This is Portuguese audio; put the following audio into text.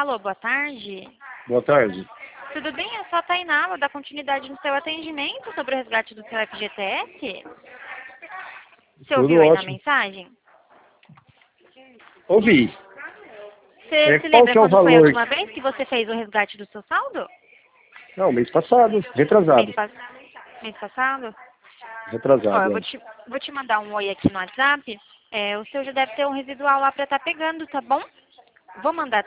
Alô, boa tarde. Boa tarde. Tudo bem? Eu sou a Tainá, vou dar continuidade no seu atendimento sobre o resgate do seu FGTS. Você Tudo ouviu aí na ótimo. mensagem? Ouvi. Você se Qual lembra que é o quando foi a valor? última vez que você fez o resgate do seu saldo? Não, mês passado. Retrasado. Mês passado? Ó, Retrasado, eu é. vou te mandar um oi aqui no WhatsApp. O seu já deve ter um residual lá pra estar pegando, tá bom? Vou mandar